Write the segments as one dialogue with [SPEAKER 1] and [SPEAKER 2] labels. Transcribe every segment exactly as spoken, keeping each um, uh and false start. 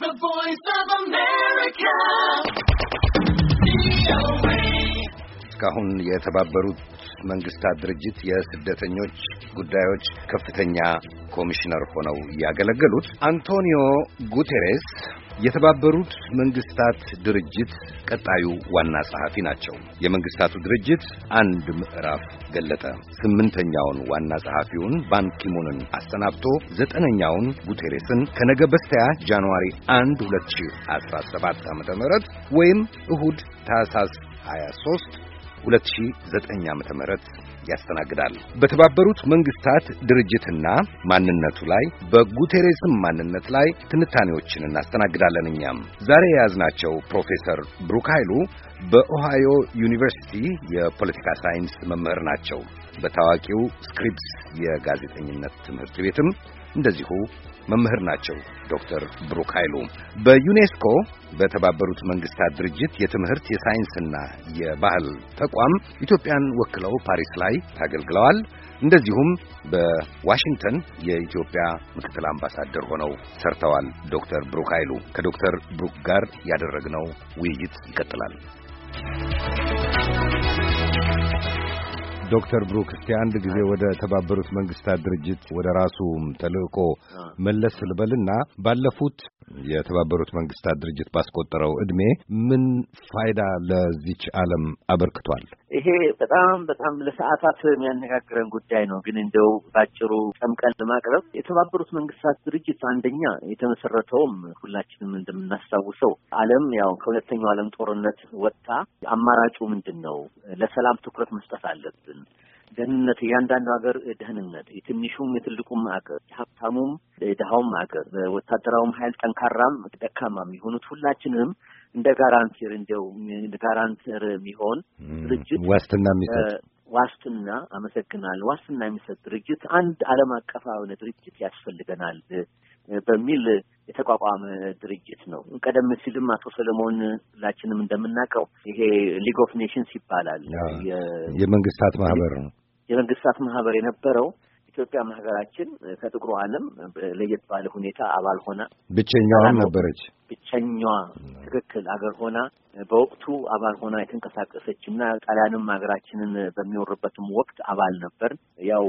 [SPEAKER 1] The Voice of America.
[SPEAKER 2] እስካሁን የተባበሩት መንግስታት ድርጅት የስደተኞች ጉዳዮች ከፍተኛ ኮሚሽነር ሆነው ያገለገሉት አንቶኒዮ ጉቴሬስ የተባበሩት መንግስታት ድርጅት ቀጣዩ ዋና ጸሐፊ ናቸው። የመንግስታቱ ድርጅት አንድ ምዕራፍ ገለጠ። ስምንተኛውን ዋና ጸሐፊውን ባንኪሙንን አሰናብቶ ዘጠነኛውን ጉቴሬስን ከነገ በስቲያ ጃንዋሪ አንድ ሁለት ሺህ አስራ ሰባት ዓመተ ምህረት ወይም እሁድ ታህሳስ ሃያ ሦስት ሁለት ሺህ ዘጠኝ ዓመተ ምህረት ያስተናግዳል። በተባበሩት መንግስታት ድርጅትና ማንነቱ ላይ በጉቴሬስም ማንነት ላይ ትንታኔዎችን እናስተናግዳለን። እኛም ዛሬ የያዝናቸው ፕሮፌሰር ብሩክ ኃይሉ በኦሃዮ ዩኒቨርሲቲ የፖለቲካ ሳይንስ መምህር ናቸው። በታዋቂው ስክሪፕስ የጋዜጠኝነት ትምህርት ቤትም እንደዚሁ መምህር ናቸው። ዶክተር ብሩክ ኃይሉ በዩኔስኮ በተባበሩት መንግስታት ድርጅት የትምህርት የሳይንስና የባህል ተቋም ኢትዮጵያን ወክለው ፓሪስ ላይ ታገልግለዋል። እንደዚሁም በዋሽንግተን የኢትዮጵያ ምክትል አምባሳደር ሆነው ሰርተዋል። ዶክተር ብሩክ ኃይሉ ከዶክተር ብሩክ ጋር ያደረግነው ውይይት ይቀጥላል። ዶክተር ብሩክ እስቲ አንድ ጊዜ ወደ ተባበሩት መንግስታት ድርጅት ወደ ራሱ ተልእኮ መለስ ልበልና ባለፉት የተባበሩት መንግስታት ድርጅት ባስቆጠረው እድሜ ምን ፋይዳ ለዚች ዓለም አበርክቷል?
[SPEAKER 3] ይሄ በጣም በጣም ለሰዓታት የሚያነጋግረን ጉዳይ ነው። ግን እንደው ባጭሩ ጨምቀን ለማቅረብ የተባበሩት መንግስታት ድርጅት አንደኛ የተመሰረተውም ሁላችንም እንደምናስታውሰው ዓለም ያው ከሁለተኛው ዓለም ጦርነት ወጥታ አማራጩ ምንድን ነው? ለሰላም ትኩረት መስጠት አለብን። ደህንነት፣ እያንዳንዱ ሀገር ደህንነት፣ የትንሹም የትልቁም ሀገር፣ የሀብታሙም የድሃውም ሀገር፣ ወታደራዊም ኃይል ጠንካራም ደካማም የሆኑት ሁላችንም እንደ ጋራንቲር እንደው እንደ ጋራንቲር የሚሆን ድርጅት
[SPEAKER 2] ዋስትና የሚሰጥ
[SPEAKER 3] ዋስትና አመሰግናለሁ ዋስትና የሚሰጥ ድርጅት አንድ ዓለም አቀፋዊ ድርጅት ያስፈልገናል በሚል የተቋቋመ ድርጅት ነው። ቀደም ሲልም አቶ ሰለሞን ሁላችንም እንደምናውቀው ይሄ ሊግ ኦፍ ኔሽንስ ይባላል።
[SPEAKER 2] የመንግስታት ማህበር ነው።
[SPEAKER 3] የመንግስታት ማህበር የነበረው ኢትዮጵያ ሀገራችን ከጥቁሩ ዓለም ለየት ባለ ሁኔታ አባል ሆና
[SPEAKER 2] ብቸኛዋ ነበረች።
[SPEAKER 3] ብቸኛዋ ትክክል አገር ሆና በወቅቱ አባል ሆና የተንቀሳቀሰችና ጣሊያንም ሀገራችንን በሚወርበትም ወቅት አባል ነበር። ያው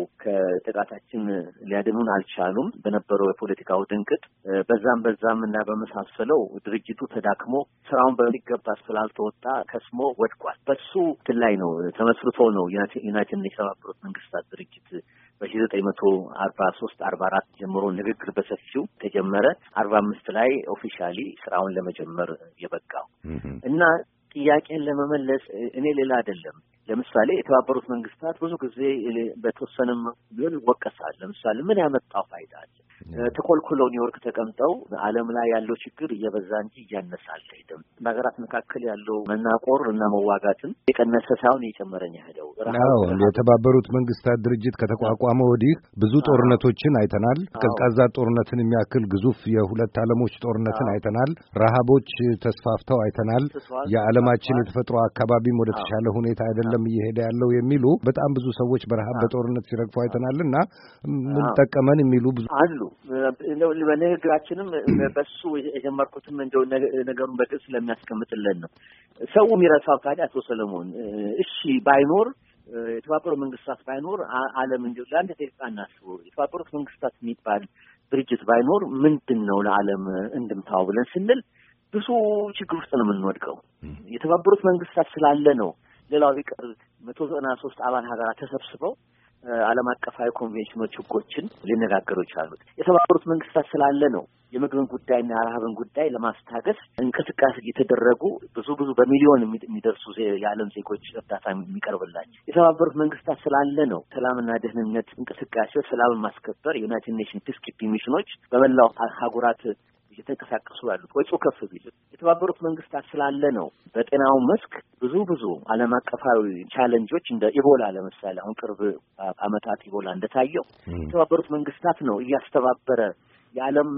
[SPEAKER 3] ከጥቃታችን ሊያድኑን አልቻሉም በነበረው የፖለቲካው ድንቅጥ። በዛም በዛም እና በመሳሰለው ድርጅቱ ተዳክሞ ስራውን በሚገባ ስላልተወጣ ከስሞ ወድቋል። በሱ ላይ ነው ተመስርቶ ነው ዩናይትድ ኔሽንስ የተባበሩት መንግስታት ድርጅት በሺህ ዘጠኝ መቶ አርባ ሶስት አርባ አራት ጀምሮ ንግግር በሰፊው ተጀመረ። አርባ አምስት ላይ ኦፊሻሊ ስራውን ለመጀመር የበቃው እና ጥያቄን ለመመለስ እኔ ሌላ አይደለም። ለምሳሌ የተባበሩት መንግስታት ብዙ ጊዜ በተወሰነም ቢሆን ይወቀሳል። ለምሳሌ ምን ያመጣው ፋይዳ አለ? ተኮልኩለው ኒውዮርክ ተቀምጠው ዓለም ላይ ያለው ችግር እየበዛ እንጂ እያነሰ አልሄደም። በሀገራት መካከል ያለው መናቆር እና መዋጋትም የቀነሰ ሳይሆን እየጨመረኝ ሄደው።
[SPEAKER 2] አዎ የተባበሩት መንግስታት ድርጅት ከተቋቋመ ወዲህ ብዙ ጦርነቶችን አይተናል። ቀዝቃዛ ጦርነትን የሚያክል ግዙፍ የሁለት ዓለሞች ጦርነትን አይተናል። ረሃቦች ተስፋፍተው አይተናል። የዓለማችን የተፈጥሮ አካባቢም ወደ ተሻለ ሁኔታ አይደለም እየሄደ ያለው የሚሉ በጣም ብዙ ሰዎች በረሃብ በጦርነት ሲረግፉ አይተናልና ምን ጠቀመን የሚሉ ብዙ
[SPEAKER 3] አሉ። እንደው በንግግራችንም በሱ የጀመርኩትም እንደው ነገሩን በግልጽ ስለሚያስቀምጥልን ነው። ሰው የሚረሳው ታዲያ አቶ ሰለሞን እሺ ባይኖር የተባበሩት መንግስታት ባይኖር ዓለም እንደው ለአንድ ደቂቃ እናስበው። የተባበሩት መንግስታት የሚባል ድርጅት ባይኖር ምንድን ነው ለዓለም እንድምታው ብለን ስንል ብዙ ችግር ውስጥ ነው የምንወድቀው። የተባበሩት መንግስታት ስላለ ነው። ሌላው ቢቀር መቶ ዘጠና ሶስት አባል ሀገራት ተሰብስበው ዓለም አቀፋዊ ኮንቬንሽኖች ህጎችን ሊነጋገሩ ይችላሉት። የተባበሩት መንግስታት ስላለ ነው የምግብን ጉዳይና የረሃብን ጉዳይ ለማስታገስ እንቅስቃሴ እየተደረጉ ብዙ ብዙ በሚሊዮን የሚደርሱ የዓለም ዜጎች እርዳታ የሚቀርብላቸው። የተባበሩት መንግስታት ስላለ ነው ሰላምና ደህንነት እንቅስቃሴዎች፣ ሰላምን ማስከበር የዩናይትድ ኔሽንስ ፒስ ኪፒንግ ሚሽኖች በመላው አህጉራት እየተንቀሳቀሱ ያሉት። ወጪው ከፍ ቢል የተባበሩት መንግስታት ስላለ ነው በጤናው መስክ ብዙ ብዙ ዓለም አቀፋዊ ቻሌንጆች እንደ ኢቦላ ለምሳሌ አሁን ቅርብ ዓመታት ኢቦላ እንደታየው የተባበሩት መንግስታት ነው እያስተባበረ የዓለም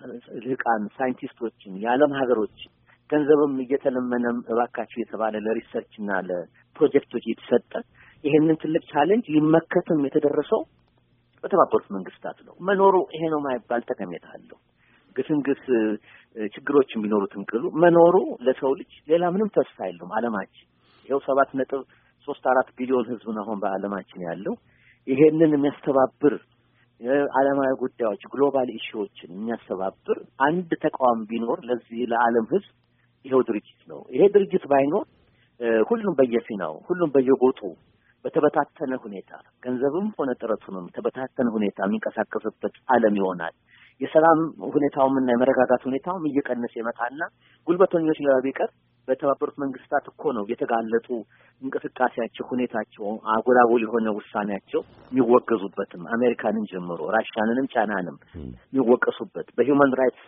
[SPEAKER 3] ልሂቃን ሳይንቲስቶችን የዓለም ሀገሮች ገንዘብም እየተለመነም እባካችሁ የተባለ ለሪሰርችና ለፕሮጀክቶች እየተሰጠ ይሄንን ትልቅ ቻሌንጅ ሊመከትም የተደረሰው በተባበሩት መንግስታት ነው። መኖሩ ይሄ ነው የማይባል ጠቀሜታ አለው። ግስንግስ ችግሮችን ቢኖሩትም ቅሉ መኖሩ ለሰው ልጅ ሌላ ምንም ተስፋ የለውም። ዓለማችን ይኸው ሰባት ነጥብ ሶስት አራት ቢሊዮን ህዝብ ነው አሁን በዓለማችን ያለው። ይሄንን የሚያስተባብር የዓለማዊ ጉዳዮች ግሎባል ኢሹዎችን የሚያስተባብር አንድ ተቋም ቢኖር ለዚህ ለዓለም ህዝብ ይሄው ድርጅት ነው። ይሄ ድርጅት ባይኖር ሁሉም በየፊናው ሁሉም በየጎጡ በተበታተነ ሁኔታ ገንዘብም ሆነ ጥረቱንም ተበታተነ ሁኔታ የሚንቀሳቀስበት ዓለም ይሆናል። የሰላም ሁኔታውም እና የመረጋጋት ሁኔታውም እየቀነሰ ይመጣና ጉልበተኞች ለቢቀር በተባበሩት መንግስታት እኮ ነው የተጋለጡ እንቅስቃሴያቸው ሁኔታቸው አጎላጎል የሆነ ውሳኔያቸው የሚወገዙበትም አሜሪካንን ጀምሮ ራሽያንንም ቻይናንም የሚወቀሱበት በሂውማን ራይትስ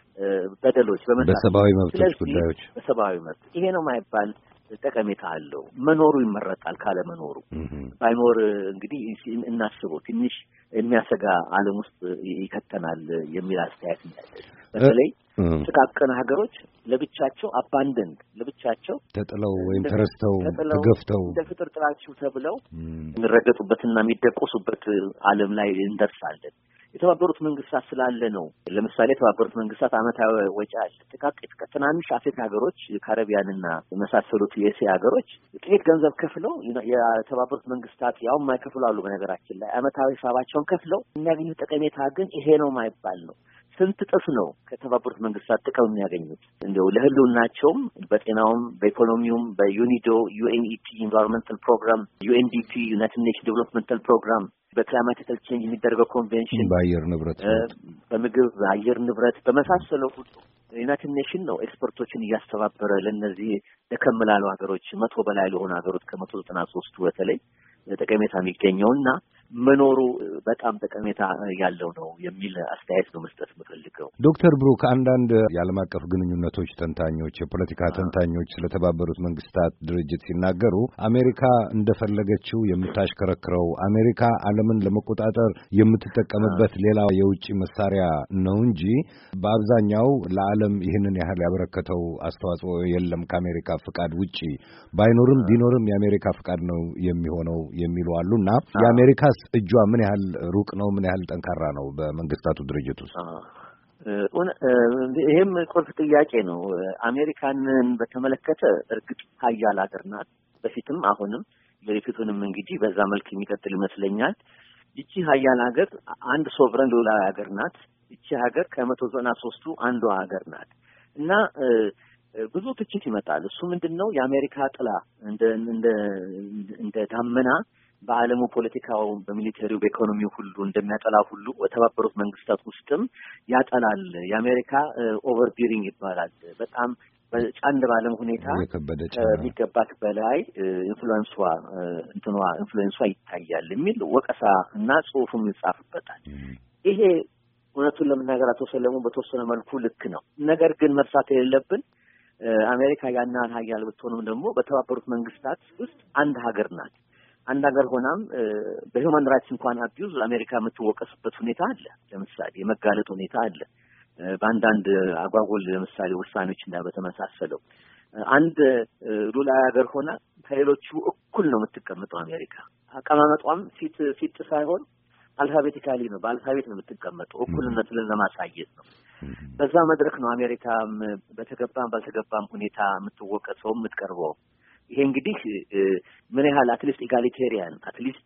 [SPEAKER 3] በደሎች
[SPEAKER 2] በሰብአዊ መብቶች ጉዳዮች
[SPEAKER 3] በሰብአዊ መብት ይሄ ነው የማይባል ጠቀሜታ አለው። መኖሩ ይመረጣል ካለ መኖሩ ባይኖር እንግዲህ እናስበው ትንሽ የሚያሰጋ ዓለም ውስጥ ይከተናል የሚል አስተያየት እንዳለ በተለይ ጥቃቅን ሀገሮች ለብቻቸው አባንደንድ ለብቻቸው ተጥለው
[SPEAKER 2] ወይም ተረስተው ተገፍተው
[SPEAKER 3] እንደ ፍጥር ጥላችሁ ተብለው የሚረገጡበትና የሚደቆሱበት ዓለም ላይ እንደርሳለን። የተባበሩት መንግስታት ስላለ ነው። ለምሳሌ የተባበሩት መንግስታት አመታዊ ወጪ አለ። ጥቃቅን ትናንሽ አፍሪካ ሀገሮች ካሪቢያንና የመሳሰሉት የኤስያ ሀገሮች ጥቂት ገንዘብ ከፍለው የተባበሩት መንግስታት ያው የማይከፍሉ አሉ። በነገራችን ላይ አመታዊ ሂሳባቸውን ከፍለው የሚያገኙት ጠቀሜታ ግን ይሄ ነው የማይባል ነው። ስንት ጥፍ ነው ከተባበሩት መንግስታት ጥቅም የሚያገኙት? እንደው ለህልውናቸውም በጤናውም በኢኮኖሚውም በዩኒዶ ዩኤንኢፒ ኢንቫይሮንመንታል ፕሮግራም ዩኤንዲፒ ዩናይትድ ኔሽንስ ዴቨሎፕመንታል ፕሮግራም በክላይማቲካል ቼንጅ የሚደረገው ኮንቬንሽን
[SPEAKER 2] በአየር ንብረት
[SPEAKER 3] በምግብ በአየር ንብረት በመሳሰለው ሁሉ ዩናይትድ ኔሽን ነው ኤክስፐርቶችን እያስተባበረ ለነዚህ ደከም ላሉ ሀገሮች መቶ በላይ ለሆኑ ሀገሮች ከመቶ ዘጠና ሶስቱ በተለይ ጠቀሜታ የሚገኘውና መኖሩ በጣም ጠቀሜታ ያለው ነው የሚል አስተያየት ነው መስጠት የምፈልገው።
[SPEAKER 2] ዶክተር ብሩክ አንዳንድ የዓለም አቀፍ ግንኙነቶች ተንታኞች፣ የፖለቲካ ተንታኞች ስለተባበሩት መንግስታት ድርጅት ሲናገሩ አሜሪካ እንደፈለገችው የምታሽከረክረው አሜሪካ ዓለምን ለመቆጣጠር የምትጠቀምበት ሌላ የውጭ መሳሪያ ነው እንጂ በአብዛኛው ለዓለም ይህንን ያህል ያበረከተው አስተዋጽኦ የለም ከአሜሪካ ፍቃድ ውጪ ባይኖርም ቢኖርም የአሜሪካ ፍቃድ ነው የሚሆነው የሚሉ አሉና የአሜሪካ እጇ ምን ያህል ሩቅ ነው? ምን ያህል ጠንካራ ነው በመንግስታቱ ድርጅት ውስጥ?
[SPEAKER 3] ይሄም ቁልፍ ጥያቄ ነው። አሜሪካንን በተመለከተ እርግጥ ሀያል ሀገር ናት። በፊትም አሁንም ለፊቱንም እንግዲህ በዛ መልክ የሚቀጥል ይመስለኛል። ይቺ ሀያል ሀገር አንድ ሶቨረን ሉዓላዊ ሀገር ናት። ይቺ ሀገር ከመቶ ዘጠና ሶስቱ አንዷ ሀገር ናት እና ብዙ ትችት ይመጣል። እሱ ምንድነው የአሜሪካ ጥላ እንደ እንደ እንደ ዳመና በዓለሙ ፖለቲካው በሚሊተሪው በኢኮኖሚው ሁሉ እንደሚያጠላ ሁሉ የተባበሩት መንግስታት ውስጥም ያጠላል። የአሜሪካ ኦቨር ቢሪንግ ይባላል። በጣም በጫን ባለም ሁኔታ የሚገባት በላይ ኢንፍሉዌንሷ እንትኗ ኢንፍሉዌንሷ ይታያል የሚል ወቀሳ እና ጽሑፍም ይጻፍበታል። ይሄ እውነቱን ለመናገር አቶ ሰለሞን በተወሰነ መልኩ ልክ ነው። ነገር ግን መርሳት የሌለብን አሜሪካ ያናን ሀያል ብትሆንም ደግሞ በተባበሩት መንግስታት ውስጥ አንድ ሀገር ናት። አንድ ሀገር ሆናም በሂውማን ራይትስ እንኳን አቢዩዝ አሜሪካ የምትወቀስበት ሁኔታ አለ። ለምሳሌ የመጋለጥ ሁኔታ አለ በአንዳንድ አጓጉል ለምሳሌ ውሳኔዎች እና በተመሳሰለው አንድ ሉዓላዊ ሀገር ሆና ከሌሎቹ እኩል ነው የምትቀመጠው አሜሪካ። አቀማመጧም ፊት ፊት ሳይሆን አልፋቤቲካሊ ነው፣ በአልፋቤት ነው የምትቀመጠው። እኩልነትን ለማሳየት ነው። በዛ መድረክ ነው አሜሪካም በተገባም ባልተገባም ሁኔታ የምትወቀሰው የምትቀርበው። ይሄ እንግዲህ ምን ያህል አትሊስት ኢጋሊቴሪያን አትሊስት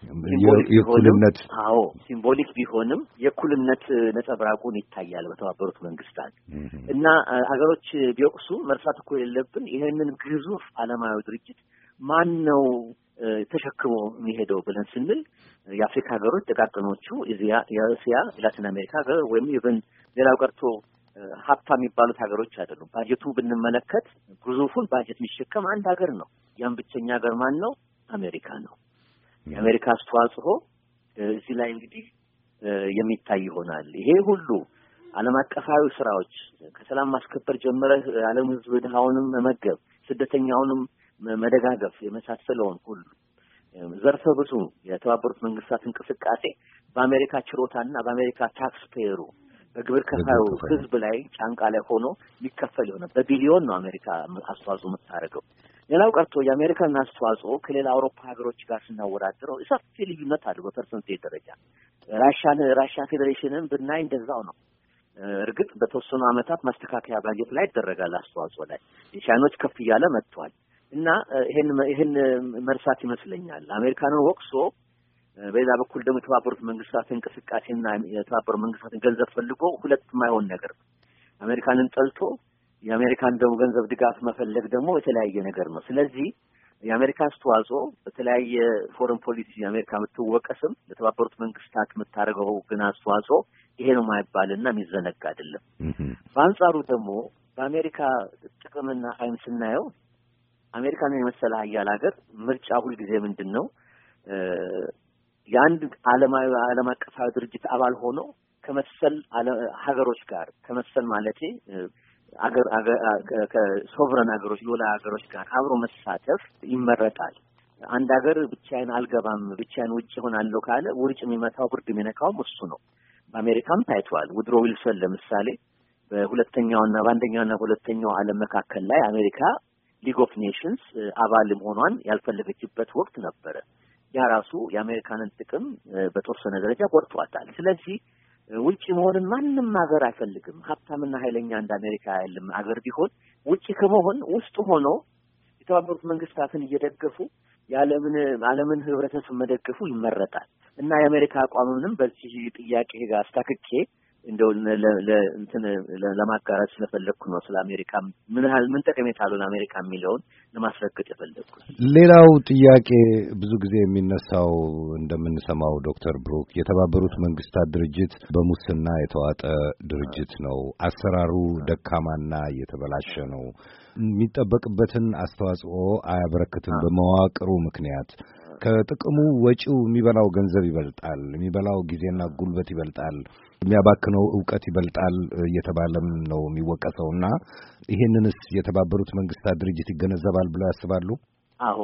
[SPEAKER 2] የእኩልነት
[SPEAKER 3] አዎ ሲምቦሊክ ቢሆንም የእኩልነት ነጸብራቁን ይታያል በተባበሩት መንግስታት እና አገሮች ቢወቅሱ መርሳት እኮ የለብን ይሄንን ግዙፍ ዓለማዊ ድርጅት ማን ነው ተሸክሞ የሚሄደው ብለን ስንል የአፍሪካ ሀገሮች ጥቃቅኖቹ እዚያ የእስያ ላቲን አሜሪካ ሀገር ወይም ኢቭን ሌላው ቀርቶ ሀብታም የሚባሉት ሀገሮች አይደሉም። ባጀቱን ብንመለከት ግዙፉን ባጀት የሚሸከም አንድ ሀገር ነው። ያን ብቸኛ ሀገር ማን ነው? አሜሪካ ነው። የአሜሪካ አስተዋጽኦ እዚህ ላይ እንግዲህ የሚታይ ይሆናል። ይሄ ሁሉ ዓለም አቀፋዊ ስራዎች ከሰላም ማስከበር ጀምረህ ዓለም ህዝብ ድሃውንም መመገብ ስደተኛውንም መደጋገፍ የመሳሰለውን ሁሉ ዘርፈ ብዙ የተባበሩት መንግስታት እንቅስቃሴ በአሜሪካ ችሮታና በአሜሪካ ታክስ ፔየሩ በግብር ከፋዩ ህዝብ ላይ ጫንቃ ላይ ሆኖ ሊከፈል ይሆናል። በቢሊዮን ነው አሜሪካ አስተዋጽኦ የምታደርገው። ሌላው ቀርቶ የአሜሪካን አስተዋጽኦ ከሌላ አውሮፓ ሀገሮች ጋር ስናወዳድረው ሰፊ ልዩነት አለው በፐርሰንቴጅ ደረጃ። ራሻን ራሻ ፌዴሬሽንን ብናይ እንደዛው ነው። እርግጥ በተወሰኑ አመታት ማስተካከያ ባጀት ላይ ይደረጋል አስተዋጽኦ ላይ ቻይኖች ከፍ እያለ መጥቷል እና ይሄን ይሄን መርሳት ይመስለኛል አሜሪካንን ወቅሶ በዛ በኩል ደግሞ የተባበሩት መንግስታት እንቅስቃሴና የተባበሩት መንግስታትን ገንዘብ ፈልጎ ሁለት ማይሆን ነገር አሜሪካንን ጠልቶ የአሜሪካን ደግሞ ገንዘብ ድጋፍ መፈለግ ደግሞ የተለያየ ነገር ነው ስለዚህ የአሜሪካ አስተዋጽኦ በተለያየ ፎረን ፖሊሲ የአሜሪካ የምትወቀስም ለተባበሩት መንግስታት የምታደርገው ግን አስተዋጽኦ ይሄ ነው ማይባልና የሚዘነጋ አይደለም በአንጻሩ ደግሞ በአሜሪካ ጥቅምና ኃይል ስናየው አሜሪካን የመሰለ ሀያል ሀገር ምርጫ ሁሉ ጊዜ ምንድነው የአንድ ዓለማዊ ዓለም አቀፋዊ ድርጅት አባል ሆኖ ከመሰል ሀገሮች ጋር ከመሰል ማለቴ አገር ከሶቨረን ሀገሮች ሎላ ሀገሮች ጋር አብሮ መሳተፍ ይመረጣል አንድ ሀገር ብቻዬን አልገባም ብቻዬን ውጪ ሆናለሁ ካለ ውርጭ የሚመታው ብርድ የሚነካው እሱ ነው በአሜሪካም ታይቷል ውድሮ ዊልሰን ለምሳሌ በሁለተኛውና በአንደኛውና በሁለተኛው ዓለም መካከል ላይ አሜሪካ ሊግ ኦፍ ኔሽንስ አባልም ሆኗን ያልፈለገችበት ወቅት ነበረ ያ ራሱ የአሜሪካንን ጥቅም በተወሰነ ደረጃ ቆርጧታል ስለዚህ ውጪ መሆንን ማንንም ሀገር አይፈልግም ሀብታምና ኃይለኛ እንደ አሜሪካ ያለም ሀገር ቢሆን ውጪ ከመሆን ውስጥ ሆኖ የተባበሩት መንግስታትን እየደገፉ የዓለምን ዓለምን ህብረተሰብ መደገፉ ይመረጣል እና የአሜሪካ አቋምንም በዚህ ጥያቄ ጋር አስተካክኬ እንደው ለእንትን ለማጋራት ስለፈለኩ ነው ስለ አሜሪካ ምን ያህል ምን ጠቀሜታ አለው ለአሜሪካ የሚለውን ለማስረገጥ የፈለኩት
[SPEAKER 2] ሌላው ጥያቄ ብዙ ጊዜ የሚነሳው እንደምንሰማው ዶክተር ብሩክ የተባበሩት መንግስታት ድርጅት በሙስና የተዋጠ ድርጅት ነው አሰራሩ ደካማና የተበላሸ ነው የሚጠበቅበትን አስተዋጽኦ አያበረክትም በመዋቅሩ ምክንያት ከጥቅሙ ወጪው የሚበላው ገንዘብ ይበልጣል የሚበላው ጊዜና ጉልበት ይበልጣል የሚያባክነው ዕውቀት ይበልጣል እየተባለም ነው የሚወቀሰውና ይሄንንስ የተባበሩት መንግስታት ድርጅት ይገነዘባል ብለው ያስባሉ
[SPEAKER 3] አዎ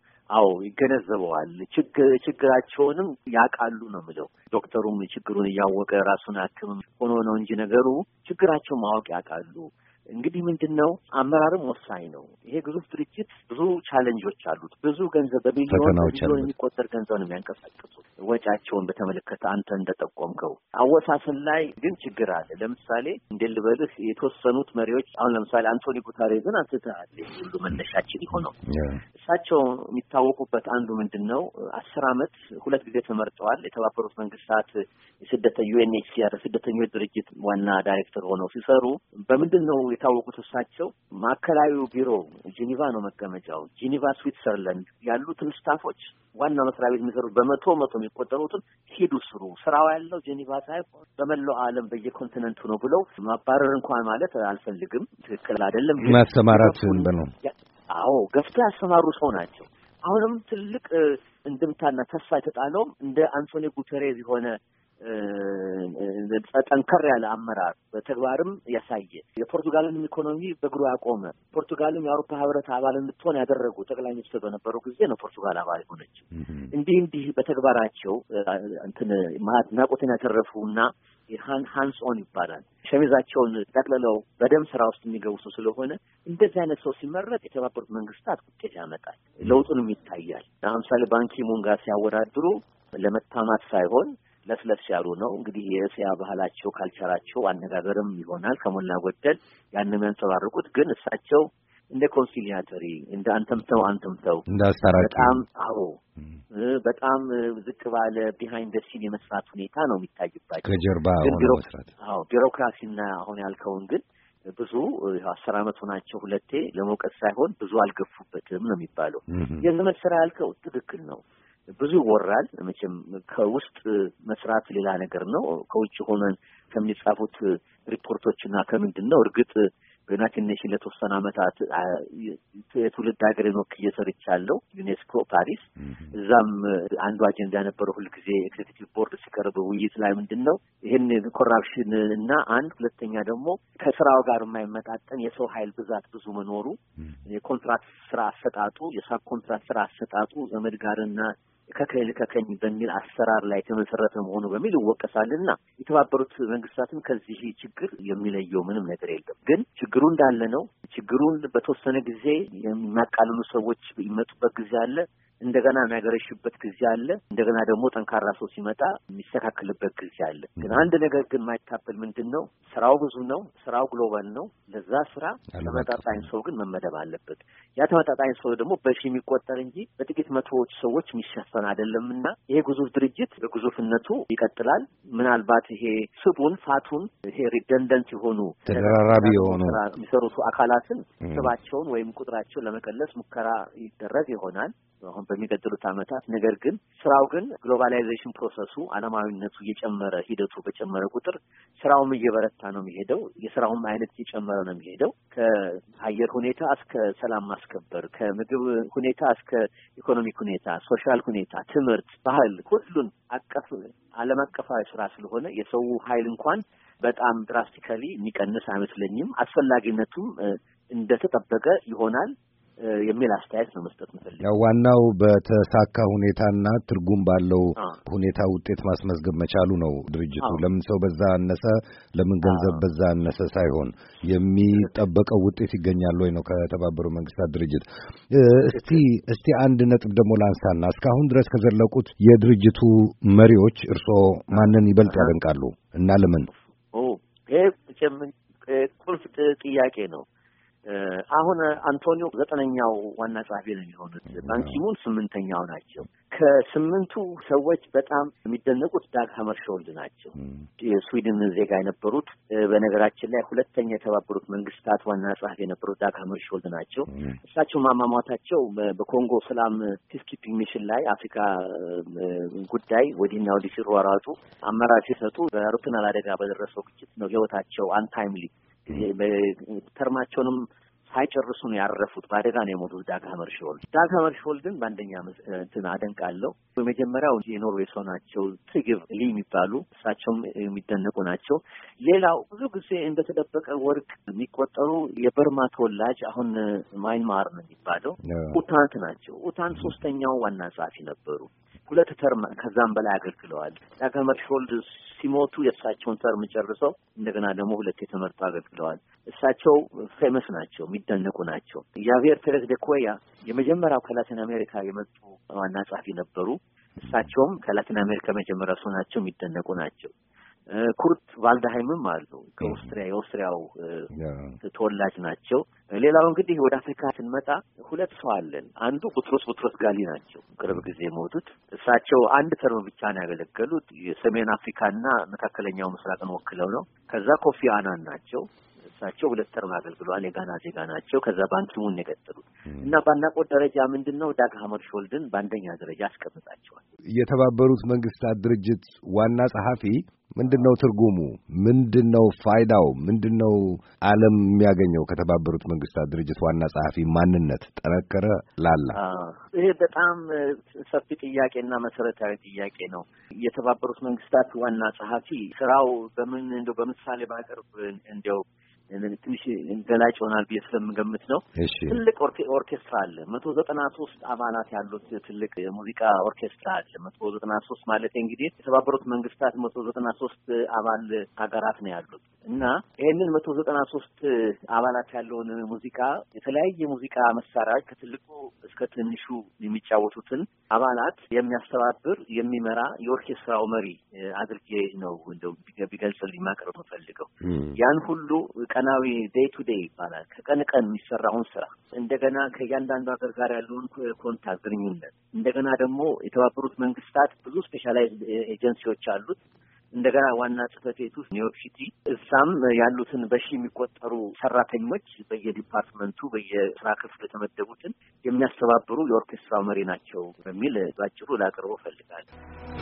[SPEAKER 3] አዎ ይገነዘበዋል ችግር ችግራቸውንም ያቃሉ ነው ማለት ዶክተሩም ችግሩን ያወቀ ራሱን አክም ሆኖ ነው እንጂ ነገሩ ችግራቸው ማወቅ ያቃሉ እንግዲህ ምንድነው አመራርም ወሳኝ ነው ይሄ ግዙፍ ድርጅት ብዙ ቻሌንጆች አሉት ብዙ ገንዘብ በቢሊዮን ቢሊዮን የሚቆጠር ገንዘብ ነው የሚያንቀሳቅሱት ወጫቸውን በተመለከተ አንተ እንደጠቆምከው አወሳሰን ላይ ግን ችግር አለ ለምሳሌ እንደልበልህ የተወሰኑት መሪዎች አሁን ለምሳሌ አንቶኒ ጉተሬዝን አንስተሃል ሁሉ መነሻችን ይሆነው እሳቸው የሚታወቁበት አንዱ ምንድነው አስር አመት ሁለት ጊዜ ተመርጠዋል የተባበሩት መንግስታት የስደተኞች ዩኤንኤችሲአር ስደተኞች ድርጅት ዋና ዳይሬክተር ሆነው ሲሰሩ በምንድነው የታወቁት እሳቸው ማከላዩ ቢሮ ጄኔቫ ነው መቀመጫው ጄኔቫ ስዊትዘርላንድ ያሉትን ስታፎች ዋና መስሪያ ቤት የሚሰሩት በመቶ መቶ የሚቆጠሩትን ሄዱ ስሩ ስራው ያለው ጄኔቫ ሳይሆን በመላው ዓለም በየኮንቲኔንቱ ነው ብለው ማባረር እንኳን ማለት አልፈልግም ትክክል አይደለም
[SPEAKER 2] ማስተማራት ነው
[SPEAKER 3] አዎ ገፍተው ያስተማሩ ሰው ናቸው አሁንም ትልቅ እንድምታና ተስፋ የተጣለው እንደ አንቶኒ ጉተሬዝ የሆነ ጠንከር ያለ አመራር በተግባርም ያሳየ የፖርቱጋልን ኢኮኖሚ በእግሩ ያቆመ ፖርቱጋልም የአውሮፓ ህብረት አባል እንድትሆን ያደረጉ ጠቅላይ ሚኒስትር በነበሩ ጊዜ ነው ፖርቱጋል አባል ሆነች እንዲህ እንዲህ በተግባራቸው እንትን ማድናቆትን ያተረፉና ሃንስ ኦን ይባላል ሸሚዛቸውን ጠቅልለው በደም ስራ ውስጥ የሚገቡ ሰው ስለሆነ እንደዚህ አይነት ሰው ሲመረጥ የተባበሩት መንግስታት ውጤት ያመጣል ለውጡንም ይታያል ለምሳሌ ባንኪሙን ጋር ሲያወዳድሩ ለመታማት ሳይሆን ለስለስ ያሉ ነው እንግዲህ የእስያ ባህላቸው ካልቸራቸው አነጋገርም ይሆናል ከሞላ ጎደል ያንን ያንጸባርቁት ግን እሳቸው እንደ ኮንሲሊያተሪ እንደ አንተምተው አንተምተው
[SPEAKER 2] እንዳስተራቂ
[SPEAKER 3] በጣም አዎ በጣም ዝቅ ባለ ቢሃይንድ ዘ ሲን የመስራት ሁኔታ ነው የሚታይባቸው
[SPEAKER 2] ከጀርባ ሆኖ መስራት
[SPEAKER 3] አዎ ቢሮክራሲና አሁን ያልከውን ግን ብዙ አስር አመት ሆናቸው ሁለቴ ለሞቀስ ሳይሆን ብዙ አልገፉበትም ነው የሚባለው የዘመን ስራ ያልከው ትክክል ነው ብዙ ወራል መቼም ከውስጥ መስራት ሌላ ነገር ነው ከውጭ ሆነን ከሚጻፉት ሪፖርቶችና ከምንድነው እርግጥ በዩናይትድ ኔሽንስ ለተወሰነ አመታት የትውልድ ሀገርን ወክዬ ሰርቻለሁ ዩኔስኮ ፓሪስ እዛም አንዱ አጀንዳ ነበረው ሁሉ ጊዜ ኤክዜክቲቭ ቦርድ ሲቀርብ ውይይት ላይ ምንድነው ይሄን ኮራፕሽን እና አንድ ሁለተኛ ደግሞ ከስራው ጋር የማይመጣጠን የሰው ኃይል ብዛት ብዙ መኖሩ የኮንትራክት ስራ አሰጣጡ የሳብ ኮንትራክት ስራ አሰጣጡ ዘመድ ጋርና ከከል ከከኝ በሚል አሰራር ላይ የተመሰረተ መሆኑ በሚል ይወቀሳልና የተባበሩት መንግስታትም ከዚህ ችግር የሚለየው ምንም ነገር የለም። ግን ችግሩ እንዳለ ነው። ችግሩን በተወሰነ ጊዜ የሚያቃልሉ ሰዎች ይመጡበት ጊዜ አለ። እንደገና የሚያገረሽበት ጊዜ አለ። እንደገና ደግሞ ጠንካራ ሰው ሲመጣ የሚስተካከልበት ጊዜ አለ። ግን አንድ ነገር ግን ማይታበል ምንድነው? ስራው ብዙ ነው። ስራው ግሎባል ነው። ለዛ ስራ ተመጣጣኝ ሰው ግን መመደብ አለበት። ያ ተመጣጣኝ ሰው ደግሞ በሺ የሚቆጠር እንጂ በጥቂት መቶዎች ሰዎች የሚሸፈን አይደለምና ይሄ ግዙፍ ድርጅት በግዙፍነቱ ይቀጥላል። ምናልባት ይሄ ስቡን ፋቱን ይሄ ሪደንደንት የሆኑ
[SPEAKER 2] ተደራራቢ የሆኑ
[SPEAKER 3] የሚሰሩት አካላትን ስባቸውን ወይም ቁጥራቸውን ለመቀነስ ሙከራ ይደረግ ይሆናል አሁን በሚቀጥሉት ዓመታት። ነገር ግን ስራው ግን ግሎባላይዜሽን ፕሮሰሱ ዓለማዊነቱ እየጨመረ ሂደቱ በጨመረ ቁጥር ስራውም እየበረታ ነው የሚሄደው። የስራውም አይነት እየጨመረ ነው የሚሄደው። ከአየር ሁኔታ እስከ ሰላም ማስከበር፣ ከምግብ ሁኔታ እስከ ኢኮኖሚክ ሁኔታ፣ ሶሻል ሁኔታ፣ ትምህርት፣ ባህል ሁሉን አቀፍ ዓለም አቀፋዊ ስራ ስለሆነ የሰው ኃይል እንኳን በጣም ድራስቲካሊ የሚቀንስ አይመስለኝም። አስፈላጊነቱም እንደተጠበቀ ይሆናል የሚል አስተያየት ነው መስጠት የምፈልገው።
[SPEAKER 2] ያው ዋናው በተሳካ ሁኔታና ትርጉም ባለው ሁኔታ ውጤት ማስመዝገብ መቻሉ ነው ድርጅቱ። ለምን ሰው በዛ አነሰ፣ ለምን ገንዘብ በዛ አነሰ ሳይሆን የሚጠበቀው ውጤት ይገኛል ወይ ነው ከተባበሩት መንግስታት ድርጅት። እስቲ እስቲ አንድ ነጥብ ደግሞ ላንሳና እስካሁን ድረስ ከዘለቁት የድርጅቱ መሪዎች እርስዎ ማንን ይበልጥ ያደንቃሉ እና ለምን?
[SPEAKER 3] ኦ ይሄ ቁልፍ ጥያቄ ነው። አሁን አንቶኒዮ ዘጠነኛው ዋና ጸሐፊ ነው የሚሆኑት። ባንኪሙን ስምንተኛው ናቸው። ከስምንቱ ሰዎች በጣም የሚደነቁት ዳግ ሀመርሾልድ ናቸው። የስዊድን ዜጋ የነበሩት በነገራችን ላይ ሁለተኛ የተባበሩት መንግስታት ዋና ጸሐፊ የነበሩት ዳግ ሀመርሾልድ ናቸው። እሳቸው ማማሟታቸው በኮንጎ ሰላም ፒስኪፒንግ ሚሽን ላይ አፍሪካ ጉዳይ ወዲህና ወዲህ ሲሯሯጡ አመራር ሲሰጡ በአውሮፕላን አደጋ በደረሰው ግጭት ነው ህይወታቸው አንታይምሊ ተርማቸውንም ሳይጨርሱ ነው ያረፉት። በአደጋ ነው የሞቱት ዳግ ሀመርሾልድ። ዳግ ሀመርሾልድን በአንደኛ እንትን አደንቃለሁ። የመጀመሪያው የኖርዌይ ሰው ናቸው፣ ትግብ ሊ የሚባሉ እሳቸውም የሚደነቁ ናቸው። ሌላው ብዙ ጊዜ እንደተደበቀ ወርቅ የሚቆጠሩ የበርማ ተወላጅ አሁን ማይንማር ነው የሚባለው ኡታንት ናቸው። ኡታንት ሶስተኛው ዋና ጸሐፊ ነበሩ። ሁለት ተርም ከዛም በላይ አገልግለዋል። ዳግ ሀመርሾልድ ሲሞቱ የእሳቸውን ተርም ጨርሰው እንደገና ደግሞ ሁለት የተመርጠው አገልግለዋል። እሳቸው ፌመስ ናቸው፣ የሚደነቁ ናቸው። ያቪር ፔሬዝ ደ ኩዌያ የመጀመሪያው ከላቲን አሜሪካ የመጡ ዋና ጸሐፊ ነበሩ። እሳቸውም ከላቲን አሜሪካ መጀመሪያ ሰው ናቸው፣ የሚደነቁ ናቸው። ኩርት ቫልደሃይምም አሉ ከኦስትሪያ የኦስትሪያው ተወላጅ ናቸው። ሌላው እንግዲህ ወደ አፍሪካ ስንመጣ ሁለት ሰው አለን። አንዱ ቡትሮስ ቡትሮስ ጋሊ ናቸው፣ ቅርብ ጊዜ የሞቱት። እሳቸው አንድ ተርም ብቻ ነው ያገለገሉት። የሰሜን አፍሪካና መካከለኛው ምስራቅን ወክለው ነው። ከዛ ኮፊ አናን ናቸው። እሳቸው ሁለት ተርም አገልግለዋል። የጋና ዜጋ ናቸው። ከዛ ባንኪሙን የቀጠሉት እና ባናቆት ደረጃ ምንድነው ዳግ ሀመርሾልድን በአንደኛ ደረጃ አስቀምጣቸዋል።
[SPEAKER 2] የተባበሩት መንግስታት ድርጅት ዋና ጸሐፊ ምንድነው ትርጉሙ? ምንድነው ፋይዳው? ምንድነው ዓለም የሚያገኘው ከተባበሩት መንግስታት ድርጅት ዋና ጸሐፊ ማንነት? ጠነከረ ላላ?
[SPEAKER 3] ይሄ በጣም ሰፊ ጥያቄና መሰረታዊ ጥያቄ ነው። የተባበሩት መንግስታት ዋና ጸሐፊ ስራው በምን እንደው በምሳሌ ባቀርብ እንደው ትንሽ ገላጭ ይሆናል ብዬ ስለምገምት ነው። ትልቅ ኦርኬስትራ አለ። መቶ ዘጠና ሶስት አባላት ያሉት ትልቅ የሙዚቃ ኦርኬስትራ አለ። መቶ ዘጠና ሶስት ማለት እንግዲህ የተባበሩት መንግስታት መቶ ዘጠና ሶስት አባል ሀገራት ነው ያሉት እና ይሄንን መቶ ዘጠና ሶስት አባላት ያለውን ሙዚቃ የተለያየ ሙዚቃ መሳሪያዎች ከትልቁ እስከ ትንሹ የሚጫወቱትን አባላት የሚያስተባብር የሚመራ የኦርኬስትራው መሪ አድርጌ ነው እንደው ቢገልጽልኝ ማቅረብ የምፈልገው። ያን ሁሉ ቀናዊ ዴይ ቱ ዴይ ይባላል። ከቀን ቀን የሚሰራውን ስራ እንደገና ከእያንዳንዱ ሀገር ጋር ያለውን ኮንታክት ግንኙነት እንደገና ደግሞ የተባበሩት መንግስታት ብዙ ስፔሻላይዝድ ኤጀንሲዎች አሉት። እንደገና ዋና ጽሕፈት ቤቱ ኒውዮርክ ሲቲ፣ እዛም ያሉትን በሺ የሚቆጠሩ ሰራተኞች በየዲፓርትመንቱ በየስራ ክፍል የተመደቡትን የሚያስተባብሩ የኦርኬስትራው መሪ ናቸው በሚል ባጭሩ ላቀርበው እፈልጋለሁ።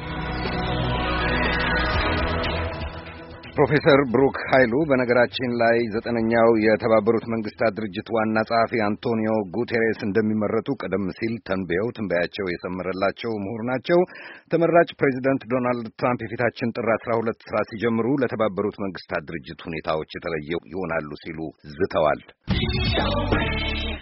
[SPEAKER 2] ፕሮፌሰር ብሩክ ኃይሉ በነገራችን ላይ ዘጠነኛው የተባበሩት መንግስታት ድርጅት ዋና ጸሐፊ አንቶኒዮ ጉቴሬስ እንደሚመረጡ ቀደም ሲል ተንበየው ትንበያቸው የሰመረላቸው ምሁር ናቸው። ተመራጭ ፕሬዚደንት ዶናልድ ትራምፕ የፊታችን ጥር አስራ ሁለት ስራ ሲጀምሩ ለተባበሩት መንግስታት ድርጅት ሁኔታዎች የተለየ ይሆናሉ ሲሉ ዝተዋል።